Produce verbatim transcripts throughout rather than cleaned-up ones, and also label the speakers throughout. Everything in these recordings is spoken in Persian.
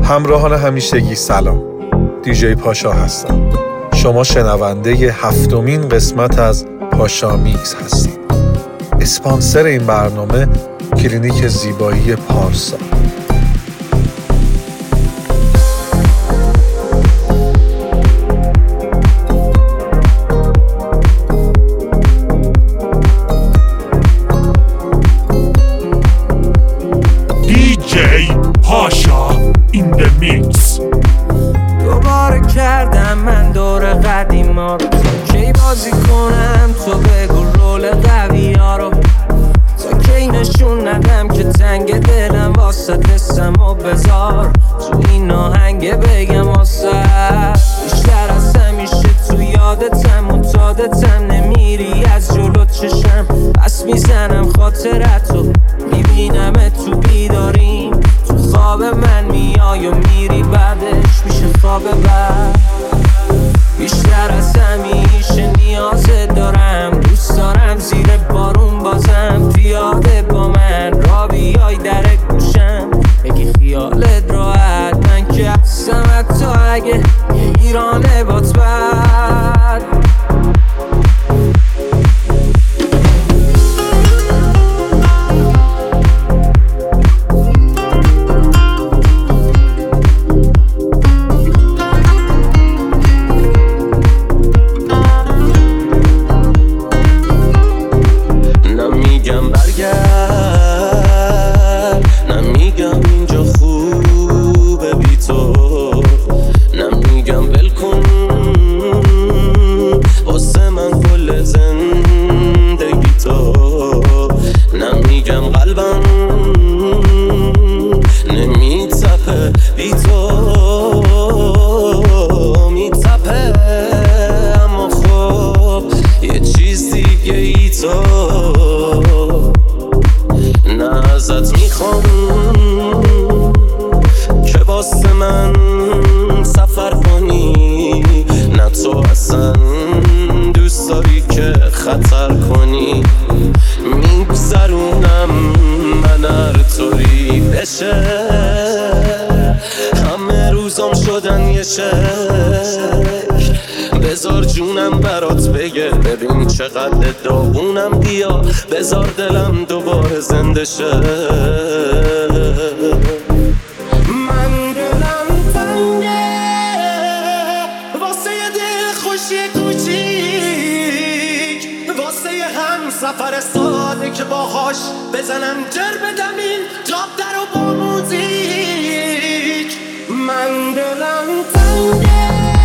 Speaker 1: همراهان همیشگی سلام، دیجی پاشا هستم. شما شنونده هفتمین قسمت از پاشا میکس هستید. اسپانسر این برنامه کلینیک زیبایی پارسا.
Speaker 2: دیجی پاشا این د میکس.
Speaker 3: دوباره کردم من دور قدیما رو، تا کی بازی کنم تو بگو رول قوی ها رو، تا کی نشون ندم که تنگ دلم واسه دستم و بذار تو این آهنگ بگم واسه بیشتر از همیشه تو یادتم متادتم، نمیری از جلو چشم پس میزنم خاطرتو، میبینم تو بیداریم تو خواب من میای و میری بعدش میشه خواب بعد. بیشتر از همیشه نیازت دارم، دوست دارم زیر بارون بازم پیاده با من را بیای در گوشم بگی خیالت راحت، من که هستم حتی اگه ایرانه بات بد.
Speaker 4: بذار جونم برات بگه ببین چقدر داغونم، بیا بذار دلم دوباره زنده شه. من دلم تنگه واسه یه دل خوشی کوچیک، واسه یه هم سفر ساده که باهاش بزنم جر بدم این جاب در و با موزیک. من دلم تنگه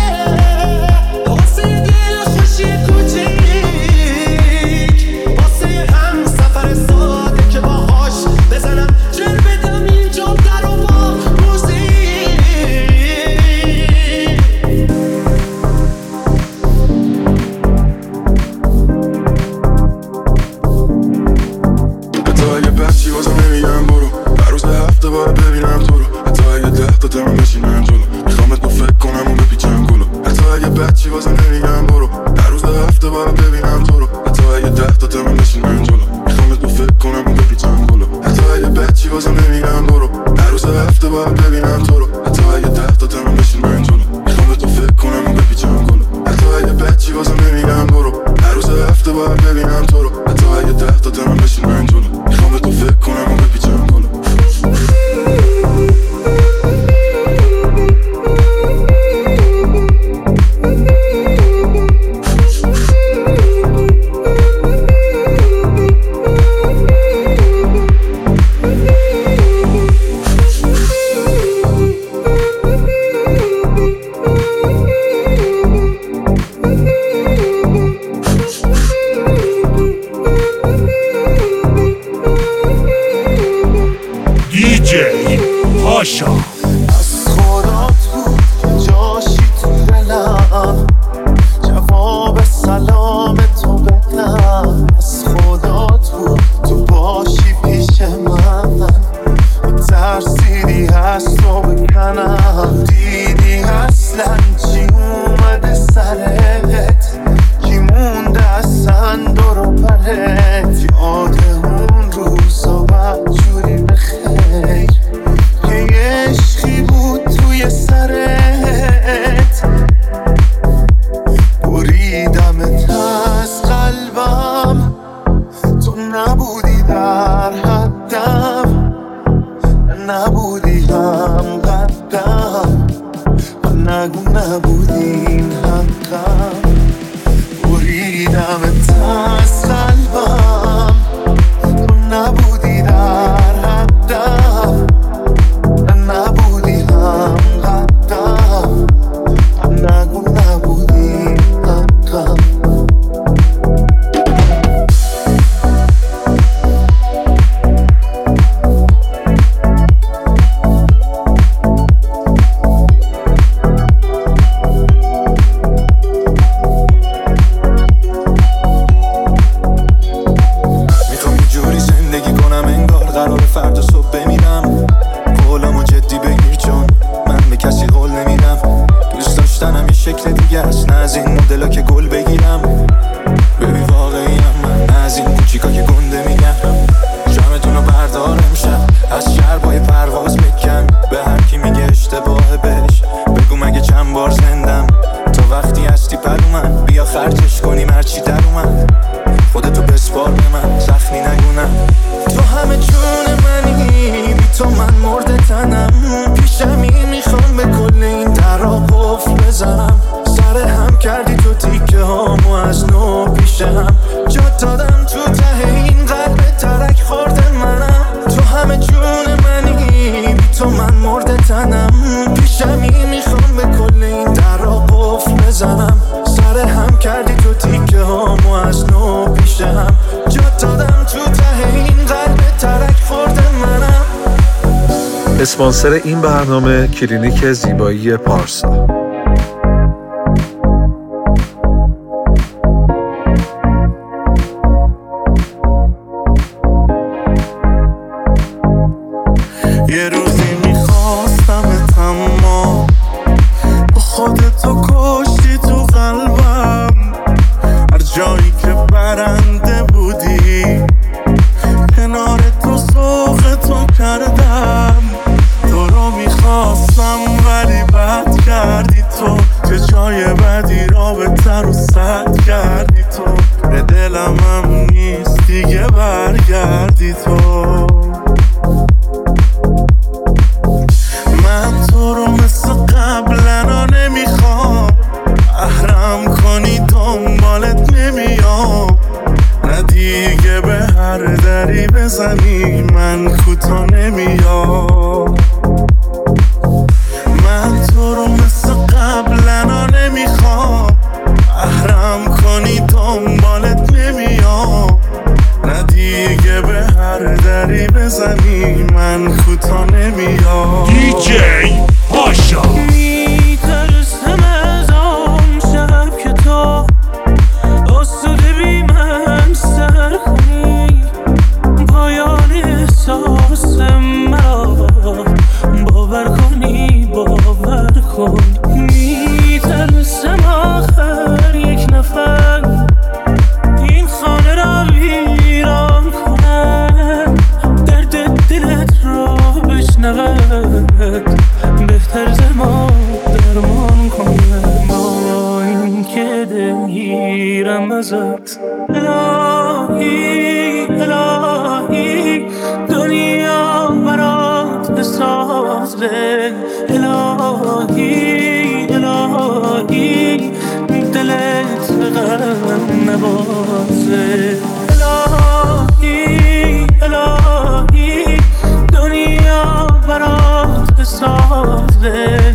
Speaker 2: دیجی پاشا.
Speaker 4: از خدا تو که جاشی تو دلم جواب سلام تو بدم، از خدا تو تو باشی پیش من ترسیدی هست رو بکنم، دیدی اصلا چی اومده سرت کی مونده اصلا دور و برت، یاد اون روزا بدجوری بخیر که عشقی بود
Speaker 5: نبودی هم قدم من نگو نبودین حقم بریدمت از قلبم تو نبودی در حدم من نبودی هم قدم من نگو نبودین حقم فردا صبح بمیرم قولامو جدی بگیر چون من به کسی قول نمیدم دوست داشتنم یه شکل دیگه است نه از این مدلا که گل بگیرم ببین واقعیم من نه از این کوچیکا که گنده میگم جمعتونو بردار امشب از شربای پرواز بکن به هر کی میگه اشتباهه بهش بگو مگه چند بار زندم تا وقتی هستی پر من بیا خرجش کنیم هرچی در اومد خودتو بسپار به من زخمی نگونم تو همه جون منی بی تو من مرده تنم پیشمی میخوام به کل این درا قفل بزنم سر هم کردی تو تیکه هامو از نو پیش هم جا دادم تو ته این قلب ترک خورده منم تو همه جون منی بی تو من مرده تنم پیشمی میخوام به کل این درا قفل بزنم سر هم کردی تو تیکه هامو از نو پیش هم جا دادم تو ته این قلب ترک خورده منم.
Speaker 1: اسپانسر این برنامه کلینیک زیبایی پارسا.
Speaker 5: یه روزی میخواستمت اما با خودتو کشتی تو قلبم هر جایی که برنده بودی کنار تو سوق تو کردم تو رو میخواستم ولی بد کردی تو چه جای بدی را بهتر و سد کردی تو به دلم هم نیست دیگه برگردی تو من تو رو مثل قبلنا نمیخوام احرم کنی دنبالت نمیام نه دیگه به هر دری بزنی من کوتا نمیام من تو رو مثل قبلنا نمیخوام احرم کنی دنبالت نمیام نه دیگه به هر دری بزنی من کوتا نمیام
Speaker 2: دیجی پاشا
Speaker 3: میترسم از آن شب که تو آسوده بی من سر کنی پایان احساس مرا باور کنی باور کن میترسم آخر یک نفر این خانه را ویران کنم درد دلت را بشنود بهتر زمان درمان کنم با این که دلگیرم ازت الهی الهی دنیا برات بسازه الهی الهی دلت به غم نبازه الهی الهی دنیا برات بسازه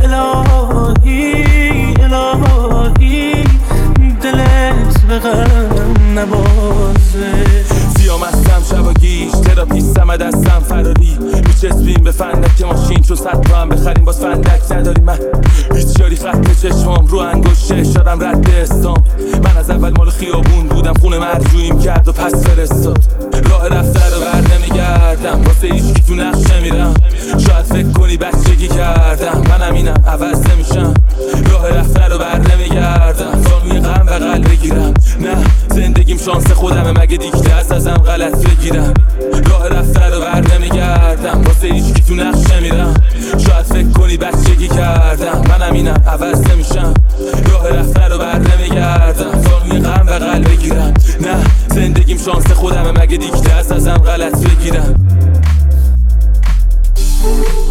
Speaker 3: الهی الهی دلت به غم نبازه
Speaker 6: سیامستم شب و گیش تراپیستم و دستم فراری میچسبیم به فندک ماشین چون صد تا هم بخریم باز فندک نداری من هیچ یاری خط چشمام رو انگشته شدم رد استام من از اول مال خیابون بودم خونه مرجوعیم کرد و پس فرستاد راه رفته رو بر نمیگردم واسه هیچکی تو نقشه میرم شاید فکر کنی بچگی کردم منم اینم عوض نمیشم راه رفته رو بر نمیگردم زانوی غم بغل بگیرم نه زندگیم شانس خودمه مگه دیگه از ازم غلط بگیرم راه رفته رو بر نمیگردم واسه هیچکی تو نقشه میرم شاید فکر کنی بچگی کردم منم اینم عوض نمیشم راه رفته رو بر نمیگردم زانوی غم بغل بگیرم نه زندگیم شانس خودمه مگه دیگه از ازم غلط بگیرم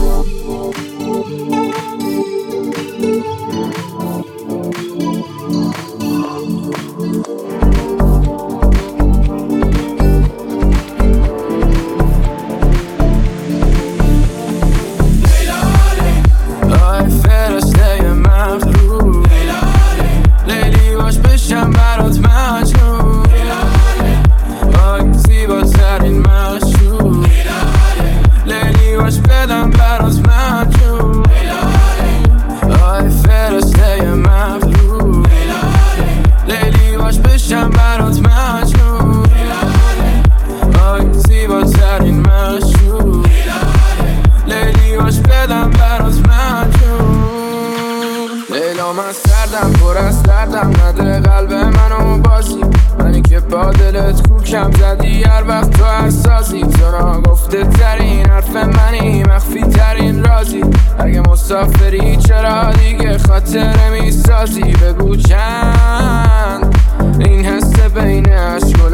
Speaker 3: از سردم پر از دردم نده قلب منو بازی منی که با دلت کوکم زدی هر وقت تو حساسی تو را گفته ترین حرف منی مخفی ترین رازی اگه مسافری چرا دیگه خاطره میسازی بگو چند این حس بین عشق و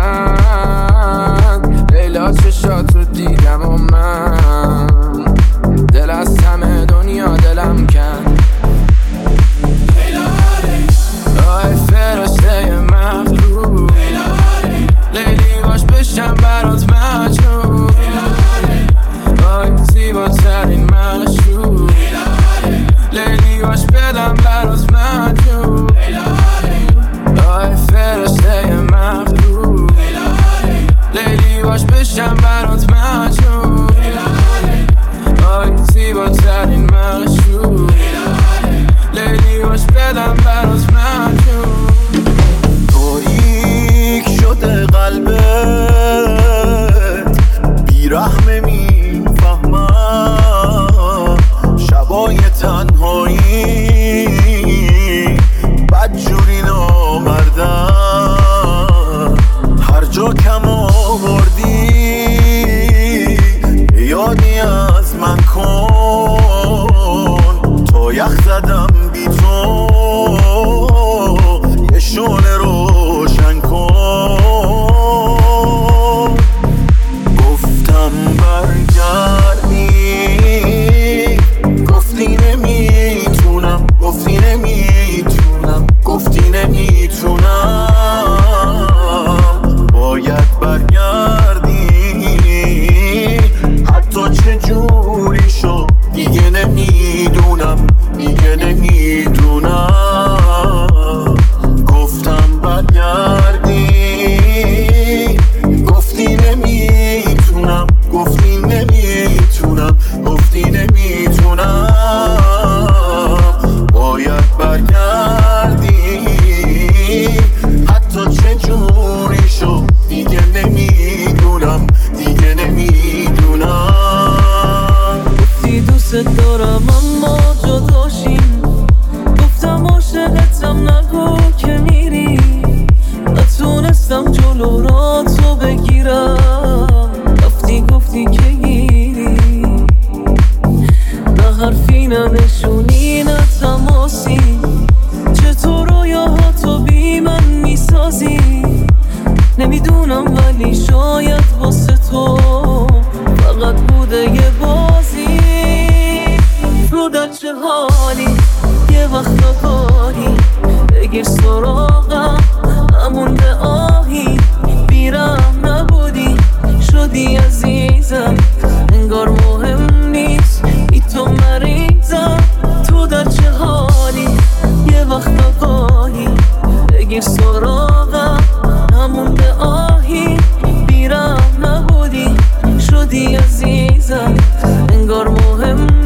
Speaker 3: لبخند لیلا چشات رو دیدم و من دل از همه دنیا دلم کن آی فرشته مغلوب لیلی باش بشم برات مجنون آی زیباترین مشروب لیلی باش بدم برات مجنون آی فرشته مغلوب لیلی باش بشم برات مجنون آی زیباترین مشروب لیلی باش بدم برات مجنون
Speaker 5: تاریک شده قلبت بیرحمه میفهمم شبای تنهایی بدجوری نامردم هر جا کم آوردی یادی از من کن تا یخ زدم بی تو یه شعله روشن کن گفتم برگردی گفتی نمیتونم گفتی نمیتونم گفتی نمیتونم باید برگردی حتی چه جوری شد دیگه نمیدونم دیگه نمیدونم گفتم برگردی گفتی نمیتونم گفتی نمیتونم گفتی نمیتونم باید برگردی حتی چه جوری شد دیگه نمیدونم دیگه نمیدونم
Speaker 3: گفتی دوست دارم اما جداشیم گفتم عاشقتم نگو که میری نتونستم جلو را تو بگیرم رفتی گفتی که گیری نه حرفی نه نشونی نه تماسی چطور رویاها تو بی من میسازی نمیدونم ولی شاید واسه تو فقط بوده یه بازی رو در چه حالی یه وقت آگاهی بگیر سراغم نمونده آهی بیرم نبودی شدی عزیزم انگار مهم نیست بی تو مریضم تو در چه حالی یه وقت آگاهی بگیر سراغم نمونده آهی بیرم نبودی شدی عزیزم انگار مهم